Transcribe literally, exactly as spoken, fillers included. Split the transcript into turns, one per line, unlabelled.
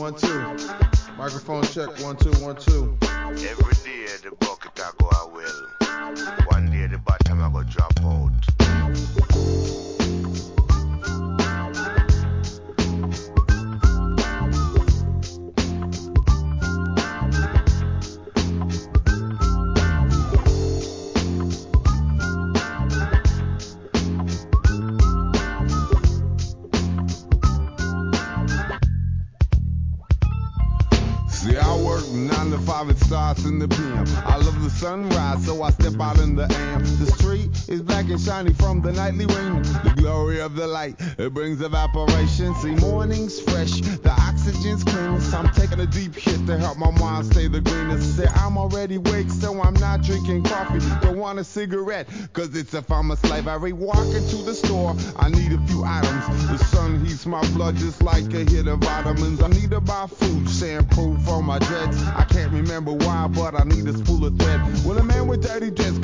one, two. Microphone check, one, two, one, two.
Every day the bucket I go I will. One day the bottom I go drop out.
See, I work nine to five, it starts in the P M. I love the sunrise, so I step out in the A M. The street is black and shiny from the nightly rain. The glory of the light, it brings evaporation. See, morning's fresh, the oxygen's cleanest. I'm taking a deep hit to help my mind stay the greenest. Say, I'm already awake, so I'm not drinking coffee. Don't want a cigarette, cause it's if I'm a slave. I walk into the store, I need a few items. The sun heats my blood just like a hit of vitamins. I need to buy food, shampoo for my dreads. I can't remember why, but I need a spool of thread. Well, a man with dirty dreads